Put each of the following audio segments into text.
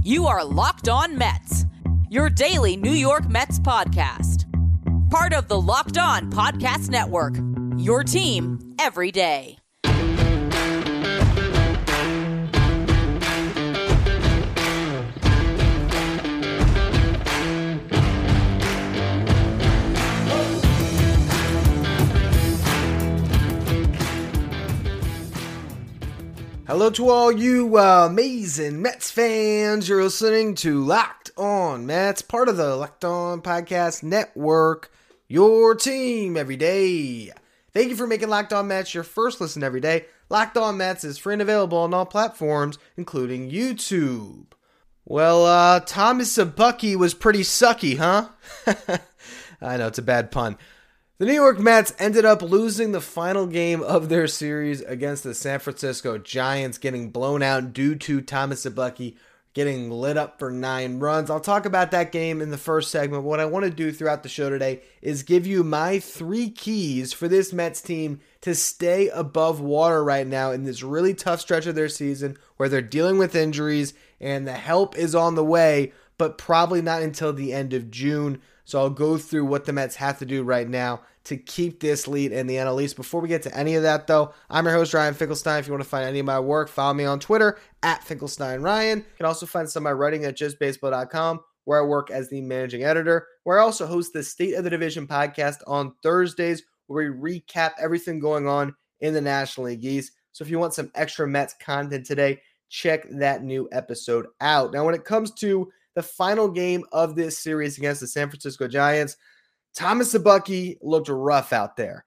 You are Locked On Mets, your daily New York Mets podcast. Part of the Locked On Podcast Network, your team every day. Hello to all you amazing Mets fans. You're listening to Locked On Mets, part of the Locked On Podcast Network, your team every day. Thank you for making Locked On Mets your first listen every day. Locked On Mets is free and available on all platforms, including YouTube. Well, Thomas Szapucki was pretty sucky, huh? I know, it's a bad pun. The New York Mets ended up losing the final game of their series against the San Francisco Giants, getting blown out due to Thomas Szapucki getting lit up for 9 runs. I'll talk about that game in the first segment. What I want to do throughout the show today is give you my 3 keys for this Mets team to stay above water right now in this really tough stretch of their season where they're dealing with injuries and the help is on the way, but probably not until the end of June. So I'll go through what the Mets have to do right now to keep this lead in the NL East. Before we get to any of that, though, I'm your host, Ryan Finkelstein. If you want to find any of my work, follow me on Twitter, @FinkelsteinRyan. You can also find some of my writing at justbaseball.com, where I work as the managing editor, where I also host the State of the Division podcast on Thursdays, where we recap everything going on in the National League East. So if you want some extra Mets content today, check that new episode out. Now, when it comes to the final game of this series against the San Francisco Giants, Thomas Szapucki looked rough out there.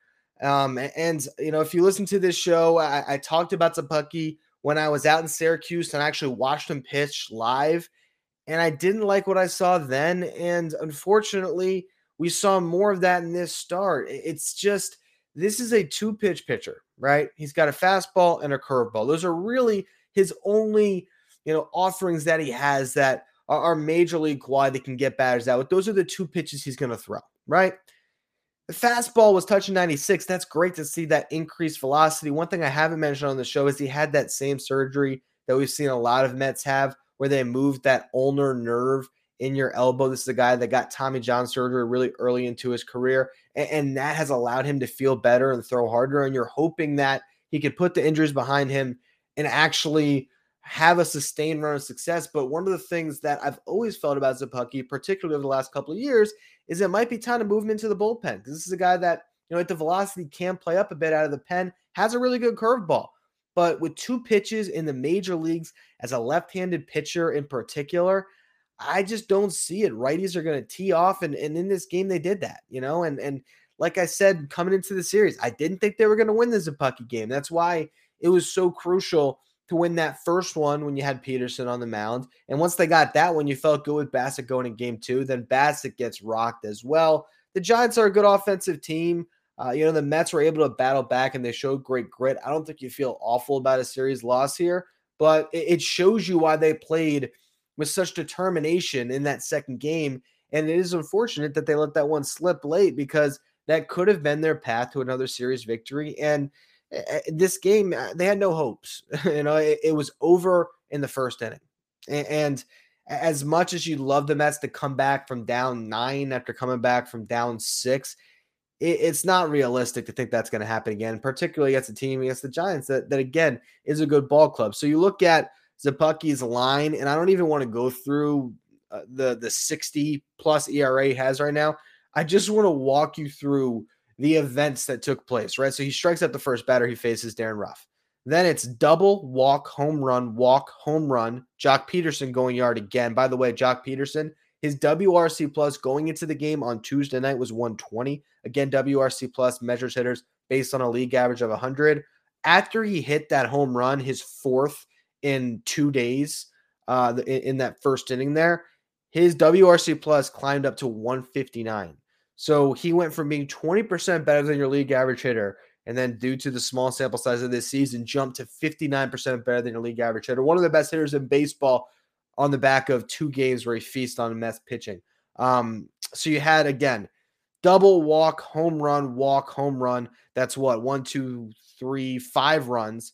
And you know, if you listen to this show, I talked about Szapucki when I was out in Syracuse and I actually watched him pitch live. And I didn't like what I saw then. And unfortunately, we saw more of that in this start. It's just, this is a 2-pitch pitcher, right? He's got a fastball and a curveball. Those are really his only, offerings that he has that are major league quality that can get batters out with. Those are the 2 pitches he's going to throw, right? The fastball was touching 96. That's great to see that increased velocity. One thing I haven't mentioned on the show is he had that same surgery that we've seen a lot of Mets have where they moved that ulnar nerve in your elbow. This is a guy that got Tommy John surgery really early into his career, and that has allowed him to feel better and throw harder, and you're hoping that he could put the injuries behind him and actually have a sustained run of success. But one of the things that I've always felt about Szapucki, particularly over the last couple of years, is it might be time to move him into the bullpen, because this is a guy that, at the velocity can play up a bit out of the pen, has a really good curveball. But with 2 pitches in the major leagues as a left-handed pitcher in particular, I just don't see it. Righties are going to tee off, and in this game they did that, and like I said, coming into the series, I didn't think they were going to win the Szapucki game. That's why it was so crucial to win that first one when you had Peterson on the mound. And once they got that one, you felt good with Bassitt going in game 2. Then Bassitt gets rocked as well. The Giants are a good offensive team. The Mets were able to battle back and they showed great grit. I don't think you feel awful about a series loss here, but it shows you why they played with such determination in that second game. And it is unfortunate that they let that one slip late, because that could have been their path to another series victory. And this game, they had no hopes. It was over in the first inning. And as much as you'd love the Mets to come back from down 9 after coming back from down 6, it's not realistic to think that's going to happen again, particularly against a team against the Giants that again, is a good ball club. So you look at Szapucki's line, and I don't even want to go through the 60-plus ERA he has right now. I just want to walk you through the events that took place, right? So he strikes out the first batter. He faces Darren Ruff. Then it's double, walk, home run, Joc Pederson going yard again. By the way, Joc Pederson, his WRC plus going into the game on Tuesday night was 120. Again, WRC plus measures hitters based on a league average of 100. After he hit that home run, his 4th in 2 days in that first inning there, his WRC plus climbed up to 159. So he went from being 20% better than your league average hitter, and then due to the small sample size of this season, jumped to 59% better than your league average hitter. One of the best hitters in baseball on the back of 2 games where he feasted on Mets pitching. So you had, again, double, walk, home run. That's what, 1, 2, 3, 5 runs.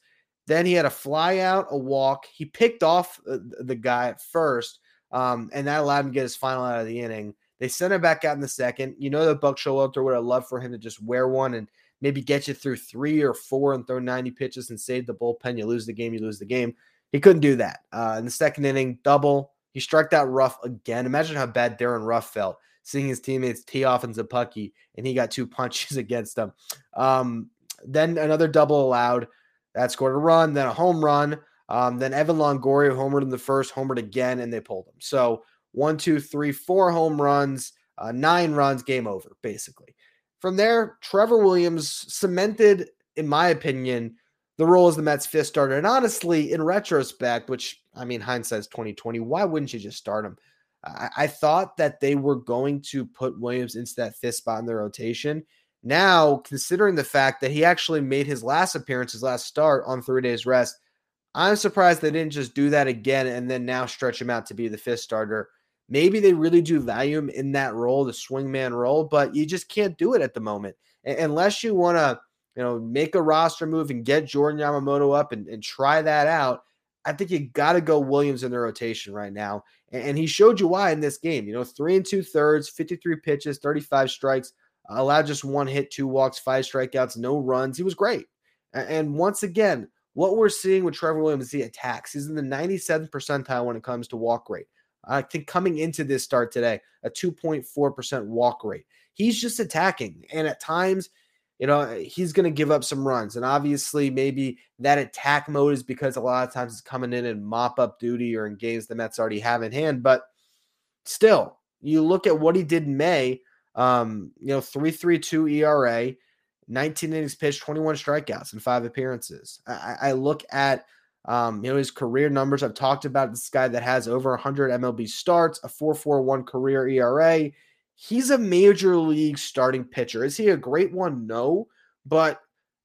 Then he had a fly out, a walk. He picked off the guy at first, and that allowed him to get his final out of the inning. They sent him back out in the second. You know that Buck Showalter would have loved for him to just wear one and maybe get you through 3 or 4 and throw 90 pitches and save the bullpen. You lose the game, you lose the game. He couldn't do that. In the second inning, double. He struck out Ruff again. Imagine how bad Darren Ruff felt seeing his teammates tee off in Zapucki, and he got 2 punches against them. Then another double allowed. That scored a run, then a home run. Then Evan Longoria homered in the first, homered again, and they pulled him. So 1, 2, 3, 4 home runs, 9 runs, game over, basically. From there, Trevor Williams cemented, in my opinion, the role as the Mets' fifth starter. And honestly, in retrospect, which, I mean, hindsight's 2020, why wouldn't you just start him? I thought that they were going to put Williams into that fifth spot in their rotation. Now, considering the fact that he actually made his last appearance, his last start on 3 days rest, I'm surprised they didn't just do that again and then now stretch him out to be the fifth starter. Maybe they really do value him in that role, the swingman role, but you just can't do it at the moment. Unless you want to, make a roster move and get Jordan Yamamoto up and try that out, I think you got to go Williams in the rotation right now. And he showed you why in this game. 3 2/3, 53 pitches, 35 strikes, allowed just 1 hit, 2 walks, 5 strikeouts, no runs. He was great. And once again, what we're seeing with Trevor Williams is he attacks. He's in the 97th percentile when it comes to walk rate. I think coming into this start today, a 2.4% walk rate. He's just attacking. And at times, he's going to give up some runs. And obviously, maybe that attack mode is because a lot of times it's coming in and mop up duty or in games the Mets already have in hand. But still, you look at what he did in May, 3.32 ERA, 19 innings pitched, 21 strikeouts in 5 appearances. I look at his career numbers. I've talked about this guy that has over 100 MLB starts, a 4.41 career ERA. He's a major league starting pitcher. Is he a great one? No. But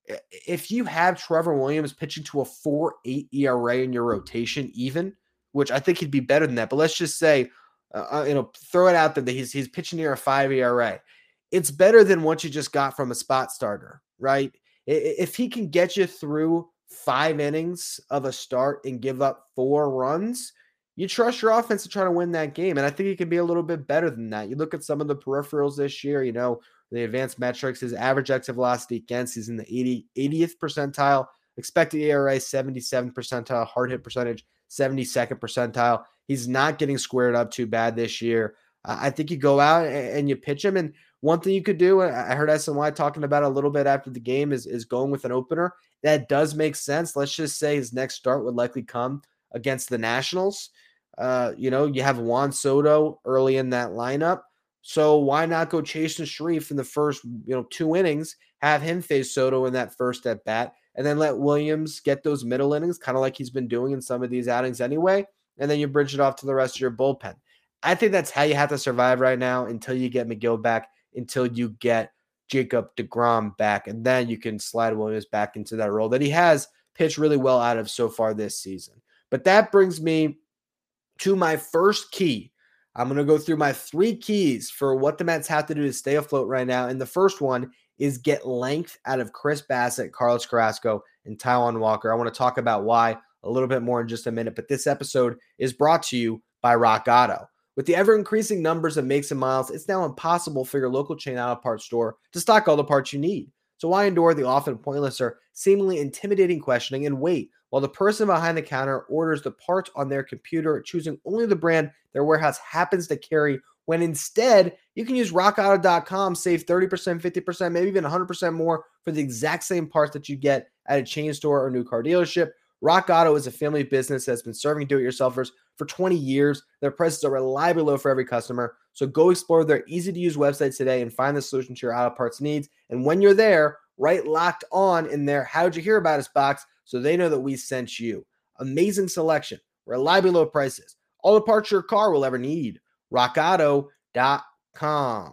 if you have Trevor Williams pitching to a 4.8 ERA in your rotation, even, which I think he'd be better than that, but let's just say, throw it out there that he's pitching near a 5 ERA. It's better than what you just got from a spot starter, right? If he can get you through 5 innings of a start and give up 4 runs, you trust your offense to try to win that game. And I think he can be a little bit better than that. You look at some of the peripherals this year, the advanced metrics, his average exit velocity against, he's in the 80th percentile, expected ERA 77th percentile, hard hit percentage 72nd percentile. He's not getting squared up too bad this year. I think you go out and you pitch him. And one thing you could do, I heard SNY talking about a little bit after the game, is going with an opener. That does make sense. Let's just say his next start would likely come against the Nationals. You have Juan Soto early in that lineup. So why not go Chasen Shreve in the first, 2 innings, have him face Soto in that first at bat, and then let Williams get those middle innings, kind of like he's been doing in some of these outings anyway, and then you bridge it off to the rest of your bullpen. I think that's how you have to survive right now until you get McGill back, until you get Jacob deGrom back, and then you can slide Williams back into that role that he has pitched really well out of so far this season. But that brings me to my first key. I'm going to go through my 3 keys for what the Mets have to do to stay afloat right now. And the first one is get length out of Chris Bassitt, Carlos Carrasco, and Taijuan Walker. I want to talk about why a little bit more in just a minute, but this episode is brought to you by Rock Auto. With the ever-increasing numbers of makes and models, it's now impossible for your local chain auto parts store to stock all the parts you need. So why endure the often pointless or seemingly intimidating questioning and wait while the person behind the counter orders the parts on their computer, choosing only the brand their warehouse happens to carry, when instead you can use rockauto.com, save 30%, 50%, maybe even 100% more for the exact same parts that you get at a chain store or new car dealership. Rock Auto is a family business that's been serving do-it-yourselfers for 20 years. Their prices are reliably low for every customer. So go explore their easy-to-use website today and find the solution to your auto parts needs. And when you're there, write Locked On in their How'd You Hear About Us box so they know that we sent you. Amazing selection, reliably low prices, all the parts your car will ever need. RockAuto.com.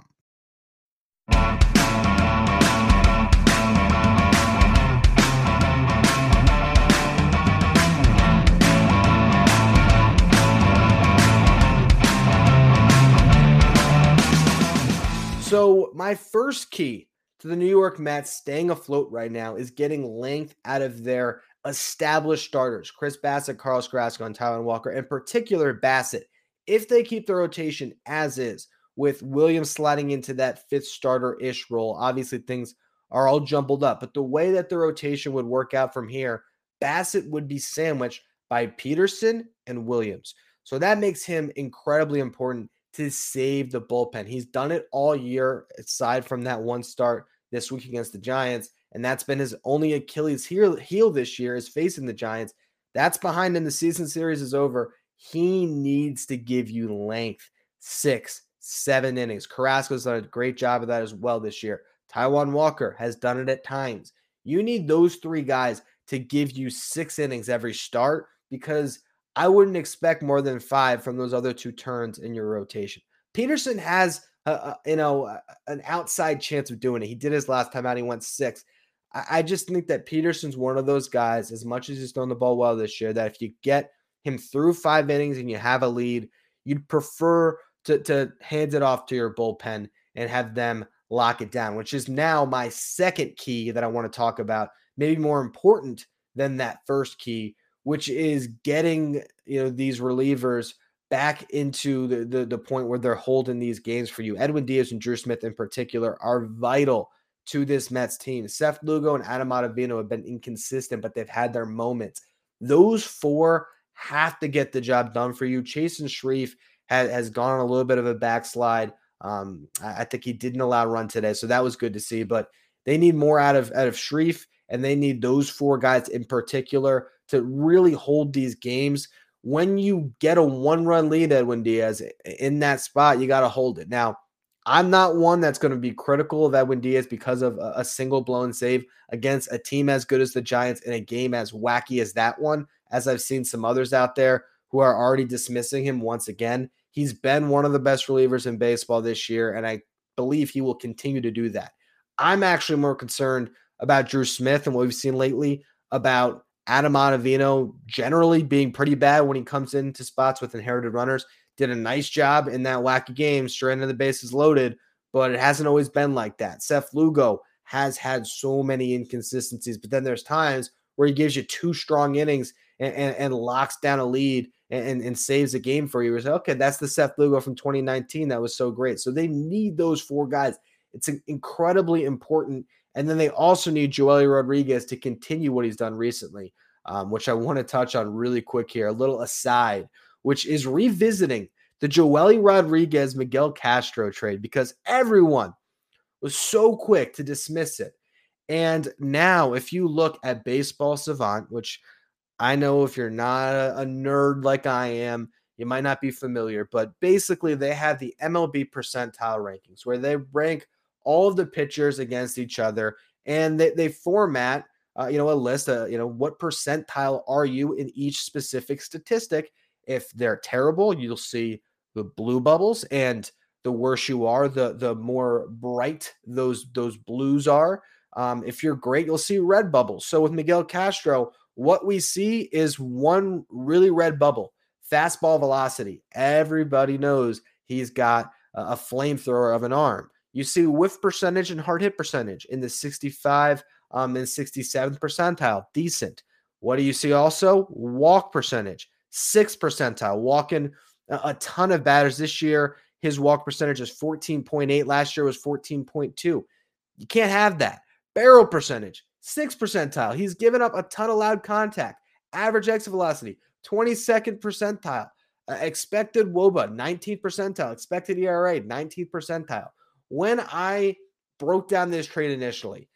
So my first key to the New York Mets staying afloat right now is getting length out of their established starters, Chris Bassett, Carlos Carrasco, and Taijuan Walker, in particular Bassett, if they keep the rotation as is, with Williams sliding into that fifth starter-ish role, obviously things are all jumbled up, but the way that the rotation would work out from here, Bassett would be sandwiched by Peterson and Williams. So that makes him incredibly important to save the bullpen. He's done it all year, aside from that one start this week against the Giants, and that's been his only Achilles heel this year, is facing the Giants. That's behind him. The season series is over. He needs to give you length, 6, 7 innings. Carrasco's done a great job of that as well this year. Taijuan Walker has done it at times. You need those 3 guys to give you 6 innings every start, because I wouldn't expect more than 5 from those other 2 turns in your rotation. Peterson has an outside chance of doing it. He did his last time out. He went 6. I just think that Peterson's one of those guys, as much as he's thrown the ball well this year, that if you get him through 5 innings and you have a lead, you'd prefer to hand it off to your bullpen and have them lock it down, which is now my second key that I want to talk about, maybe more important than that first key, which is getting these relievers back into the point where they're holding these games for you. Edwin Diaz and Drew Smith in particular are vital to this Mets team. Seth Lugo and Adam Ottavino have been inconsistent, but they've had their moments. Those 4 have to get the job done for you. Chasen Shreve has gone on a little bit of a backslide. I think he didn't allow a run today, so that was good to see. But they need more out of Shreve, and they need those 4 guys in particular to really hold these games. When you get a 1-run lead, Edwin Diaz, in that spot, you got to hold it. Now, I'm not one that's going to be critical of Edwin Diaz because of a single blown save against a team as good as the Giants in a game as wacky as that one, as I've seen some others out there who are already dismissing him once again. He's been one of the best relievers in baseball this year, and I believe he will continue to do that. I'm actually more concerned about Drew Smith and what we've seen lately, about Adam Ottavino generally being pretty bad when he comes into spots with inherited runners. Did a nice job in that wacky game, straight into the bases loaded, but it hasn't always been like that. Seth Lugo has had so many inconsistencies, but then there's times where he gives you 2 strong innings and locks down a lead and saves a game for you. You say, okay, that's the Seth Lugo from 2019 that was so great. So they need those 4 guys. It's incredibly important. And then they also need Joely Rodriguez to continue what he's done recently, which I want to touch on really quick here. A little aside, which is revisiting the Joely Rodriguez-Miguel Castro trade, because everyone was so quick to dismiss it. And now, if you look at Baseball Savant, which I know if you're not a nerd like I am, you might not be familiar, but basically they have the MLB percentile rankings where they rank all of the pitchers against each other, and they format a list of, what percentile are you in each specific statistic. If they're terrible, you'll see the blue bubbles, and the worse you are, the more bright those blues are. If you're great, you'll see red bubbles. So with Miguel Castro, what we see is one really red bubble, fastball velocity. Everybody knows he's got a flamethrower of an arm. You see whiff percentage and hard hit percentage in the 65 and 67th percentile, decent. What do you see also? Walk percentage, 6th percentile, walking a ton of batters this year. His walk percentage is 14.8. Last year was 14.2. You can't have that. Barrel percentage, 6th percentile. He's given up a ton of loud contact. Average exit velocity, 22nd percentile. Expected WOBA, 19th percentile. Expected ERA, 19th percentile. When I broke down this trade initially,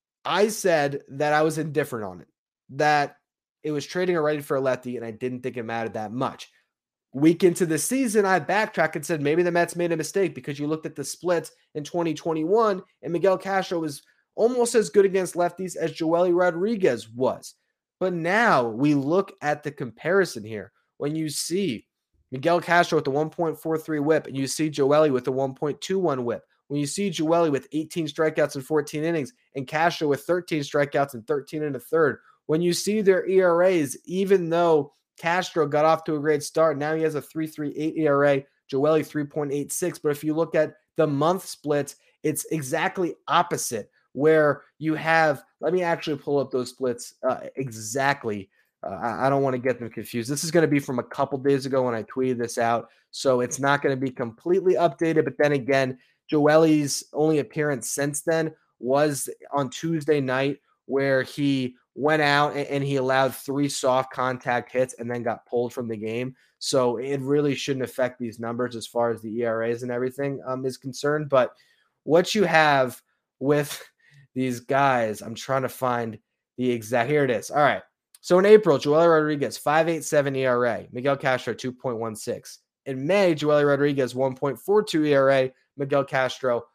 I said that I was indifferent on it, that it was trading a righty for a lefty, and I didn't think it mattered that much. Week into the season, I backtracked and said maybe the Mets made a mistake, because you looked at the splits in 2021, and Miguel Castro was almost as good against lefties as Joely Rodriguez was. But now we look at the comparison here. When you see Miguel Castro with the 1.43 whip, and you see Joely with the 1.21 whip, when you see Joely with 18 strikeouts and 14 innings, and Castro with 13 strikeouts and 13 and a third, when you see their ERAs, even though Castro got off to a great start, now he has a 3.38 ERA, Joely 3.86. But if you look at the month splits, it's exactly opposite, where you have, let me actually pull up those splits exactly. I don't want to get them confused. This is going to be from a couple days ago when I tweeted this out, so it's not going to be completely updated. But then again, Joelly's only appearance since then was on Tuesday night, where he went out and he allowed 3 soft contact hits and then got pulled from the game. So it really shouldn't affect these numbers as far as the ERAs and everything is concerned. But what you have with these guys, I'm trying to find the exact, here it is. All right. So in April, Joely Rodriguez, 5.87 ERA, Miguel Castro, 2.16. In May, Joely Rodriguez, 1.42 ERA, Miguel Castro,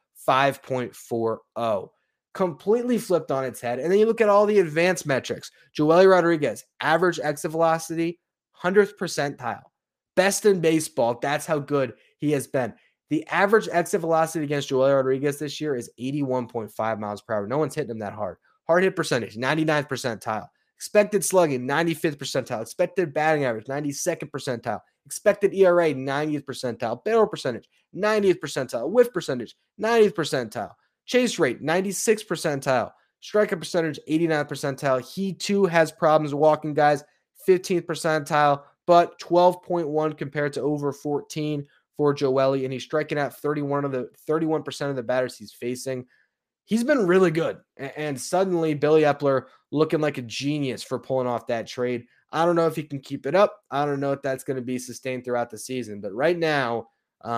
5.40. Completely flipped on its head. And then you look at all the advanced metrics. Joely Rodriguez, average exit velocity, 100th percentile. Best in baseball. That's how good he has been. The average exit velocity against Joely Rodriguez this year is 81.5 miles per hour. No one's hitting him that hard. Hard hit percentage, 99th percentile. Expected slugging, 95th percentile. Expected batting average, 92nd percentile. Expected ERA, 90th percentile. Barrel percentage, 90th percentile. Whiff percentage, 90th percentile. Chase rate, 96th percentile. Strikeout percentage, 89th percentile. He too has problems walking guys, 15th percentile, but 12.1 compared to over 14 for Joely, and he's striking out 31% of the batters he's facing. He's been really good, and suddenly Billy Eppler looking like a genius for pulling off that trade. I don't know if he can keep it up. I don't know if that's going to be sustained throughout the season, but right now,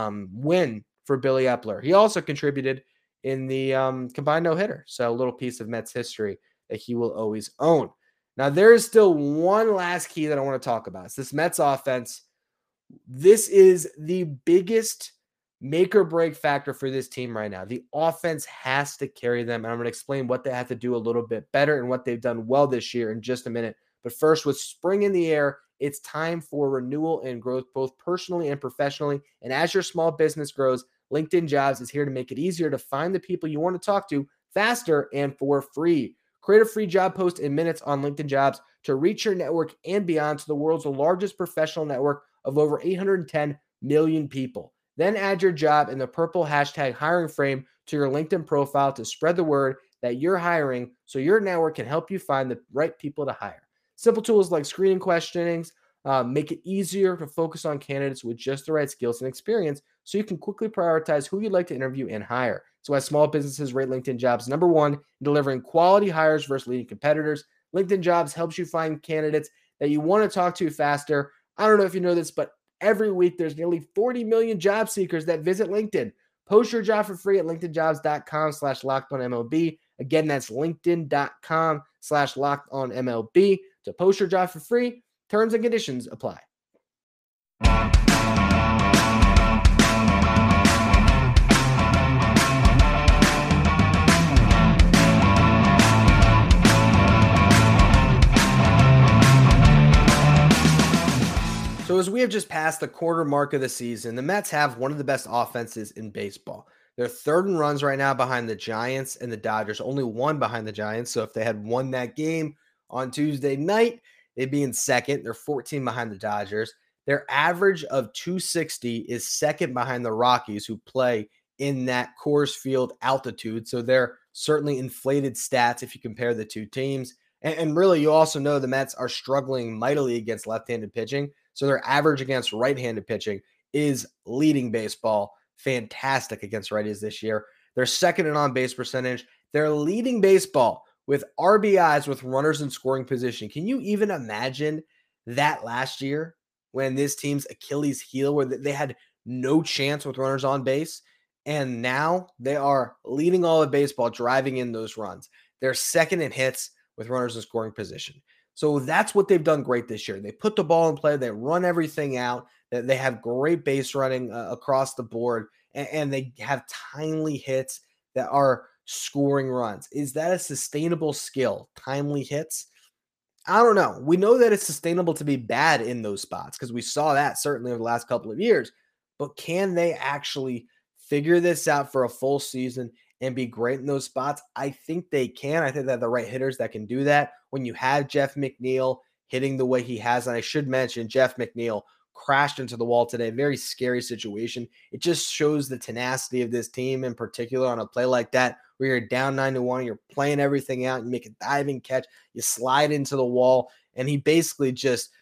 win for Billy Eppler. He also contributed in the combined no-hitter, so a little piece of Mets history that he will always own. Now, there is still one last key that I want to talk about. It's this Mets offense. This is the biggest make or break factor for this team right now. The offense has to carry them, and I'm going to explain what they have to do a little bit better and what they've done well this year in just a minute. But first, with spring in the air, it's time for renewal and growth, both personally and professionally. And as your small business grows, LinkedIn Jobs is here to make it easier to find the people you want to talk to faster and for free. Create a free job post in minutes on LinkedIn Jobs to reach your network and beyond to the world's largest professional network of over 810 million people. Then add your job in the purple hashtag hiring frame to your LinkedIn profile to spread the word that you're hiring so your network can help you find the right people to hire. Simple tools like screening questionings make it easier to focus on candidates with just the right skills and experience so you can quickly prioritize who you'd like to interview and hire. So as small businesses rate LinkedIn Jobs number 1 in delivering quality hires versus leading competitors, LinkedIn Jobs helps you find candidates that you want to talk to faster. I don't know if you know this, but every week there's nearly 40 million job seekers that visit LinkedIn. Post your job for free at linkedinjobs.com/lockedonmlb. Again, that's linkedin.com/lockedonmlb to post your job for free. Terms and conditions apply. So as we have just passed the quarter mark of the season, the Mets have one of the best offenses in baseball. They're third in runs right now behind the Giants and the Dodgers, only one behind the Giants. So if they had won that game on Tuesday night, they'd be in second. They're 14 behind the Dodgers. Their average of 260 is second behind the Rockies, who play in that Coors Field altitude. So they're certainly inflated stats if you compare the two teams. And really, you also know the Mets are struggling mightily against left-handed pitching. So their average against right-handed pitching is leading baseball. Fantastic against righties this year. They're second in on-base percentage. They're leading baseball with RBIs with runners in scoring position. Can you even imagine that last year when this team's Achilles heel, where they had no chance with runners on base? And now they are leading all of baseball, driving in those runs. They're second in hits with runners in scoring position. So that's what they've done great this year. They put the ball in play. They run everything out. They have great base running across the board, and they have timely hits that are scoring runs. Is that a sustainable skill? Timely hits? I don't know. We know that it's sustainable to be bad in those spots because we saw that certainly over the last couple of years. But can they actually figure this out for a full season and be great in those spots? I think they can. I think they have the right hitters that can do that. When you have Jeff McNeil hitting the way he has, and I should mention Jeff McNeil crashed into the wall today. Very scary situation. It just shows the tenacity of this team in particular on a play like that, where you're down 9-1, you're playing everything out, you make a diving catch, you slide into the wall, and he basically just,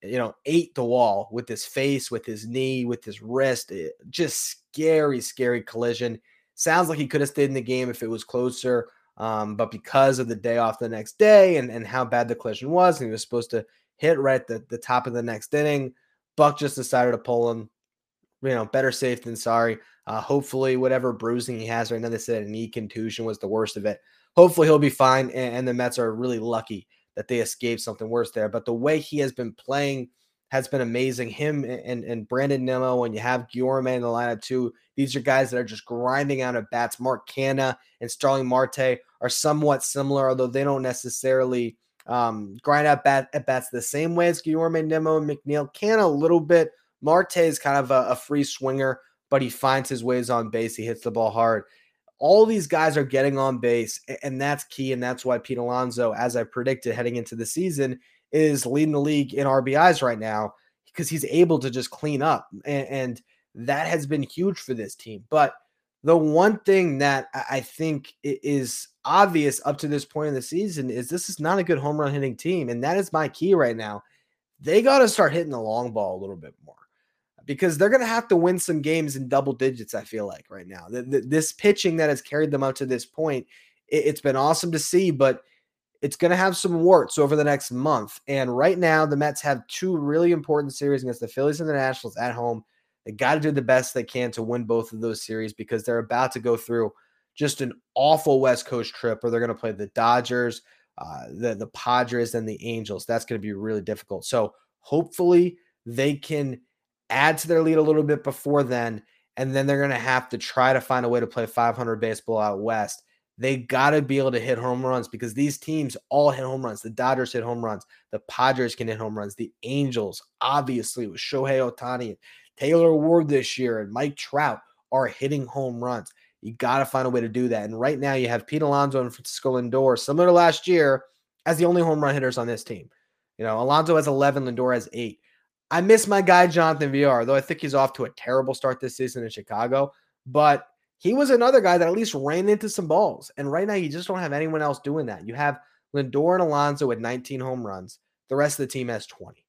ate the wall with his face, with his knee, with his wrist. Just scary collision. Sounds like he could have stayed in the game if it was closer, but because of the day off the next day and how bad the collision was, and he was supposed to hit right at the top of the next inning, Buck just decided to pull him. Better safe than sorry. Hopefully, whatever bruising he has right now, they said a knee contusion was the worst of it. Hopefully, he'll be fine, and the Mets are really lucky that they escaped something worse there. But the way he has been playing has been amazing. Him and Brandon Nimmo, and you have Guillorme in the lineup too. These are guys that are just grinding out at bats. Mark Canha and Starling Marte are somewhat similar, although they don't necessarily grind out at bats the same way as Guillorme, Nimmo, and McNeil. Canha a little bit. Marte is kind of a free swinger, but he finds his ways on base. He hits the ball hard. All these guys are getting on base, and that's key, and that's why Pete Alonso, as I predicted heading into the season, is leading the league in RBIs right now because he's able to just clean up, and that has been huge for this team. But the one thing that I think is obvious up to this point in the season is this is not a good home run hitting team, and that is my key right now. They got to start hitting the long ball a little bit more, because they're going to have to win some games in double digits, I feel like, right now. This pitching that has carried them up to this point, it's been awesome to see, but it's going to have some warts over the next month. And right now, the Mets have two really important series against the Phillies and the Nationals at home. They got to do the best they can to win both of those series, because they're about to go through just an awful West Coast trip where they're going to play the Dodgers, the Padres, and the Angels. That's going to be really difficult. So hopefully they can add to their lead a little bit before then, and then they're going to have to try to find a way to play 500 baseball out west. They got to be able to hit home runs, because these teams all hit home runs. The Dodgers hit home runs. The Padres can hit home runs. The Angels, obviously, with Shohei Ohtani and Taylor Ward this year and Mike Trout, are hitting home runs. You got to find a way to do that. And right now you have Pete Alonso and Francisco Lindor, similar to last year, as the only home run hitters on this team. Alonso has 11, Lindor has 8. I miss my guy, Jonathan Villar, though I think he's off to a terrible start this season in Chicago. But he was another guy that at least ran into some balls. And right now, you just don't have anyone else doing that. You have Lindor and Alonso with 19 home runs. The rest of the team has 20.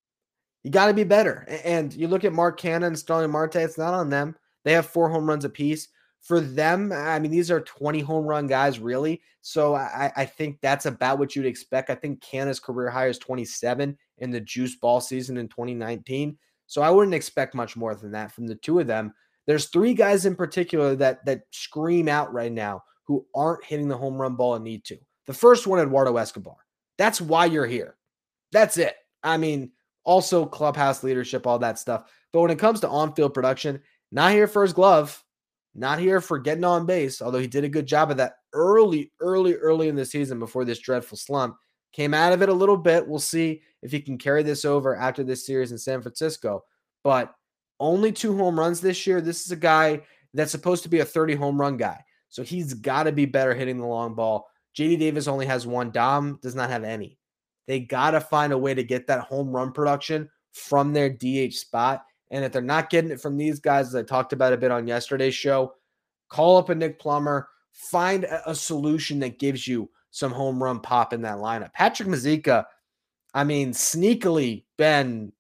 You got to be better. And you look at Mark Canha and Starling Marte, it's not on them. They have 4 home runs apiece. For them, I mean, these are 20 home run guys, really. So I think that's about what you'd expect. I think Canha's career high is 27 in the juice ball season in 2019. So I wouldn't expect much more than that from the two of them. There's 3 guys in particular that scream out right now who aren't hitting the home run ball and need to. The first one, Eduardo Escobar. That's why you're here. That's it. I mean, also clubhouse leadership, all that stuff. But when it comes to on-field production, not here for his glove. Not here for getting on base, although he did a good job of that early in the season before this dreadful slump. Came out of it a little bit. We'll see if he can carry this over after this series in San Francisco. But only 2 home runs this year. This is a guy that's supposed to be a 30 home run guy. So he's got to be better hitting the long ball. JD Davis only has 1. Dom does not have any. They got to find a way to get that home run production from their DH spot. And if they're not getting it from these guys, as I talked about a bit on yesterday's show, call up a Nick Plummer, find a solution that gives you some home run pop in that lineup. Patrick Mazeika, I mean, sneakily been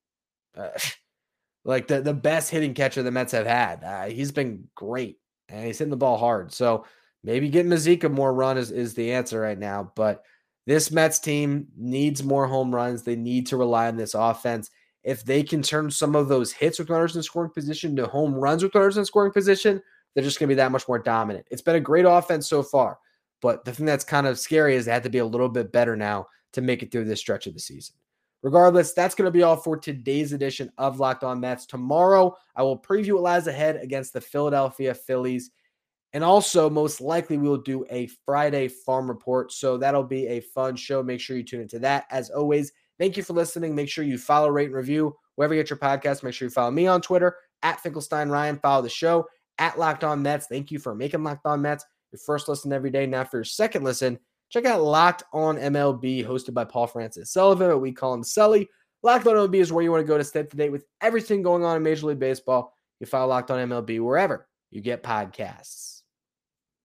like the best hitting catcher the Mets have had. He's been great, and he's hitting the ball hard. So maybe getting Mazeika more run is the answer right now. But this Mets team needs more home runs. They need to rely on this offense. If they can turn some of those hits with runners in scoring position to home runs with runners in scoring position, they're just going to be that much more dominant. It's been a great offense so far, but the thing that's kind of scary is they have to be a little bit better now to make it through this stretch of the season. Regardless, that's going to be all for today's edition of Locked On Mets. Tomorrow, I will preview what lies ahead against the Philadelphia Phillies. And also, most likely, we will do a Friday farm report. So that'll be a fun show. Make sure you tune into that. As always, thank you for listening. Make sure you follow, rate, and review wherever you get your podcast. Make sure you follow me on Twitter, @FinkelsteinRyan. Follow the show, @LockedOnMets. Thank you for making Locked On Mets your first listen every day. Now for your second listen, check out Locked On MLB, hosted by Paul Francis Sullivan, what we call him Sully. Locked On MLB is where you want to go to stay up to date with everything going on in Major League Baseball. You follow Locked On MLB wherever you get podcasts.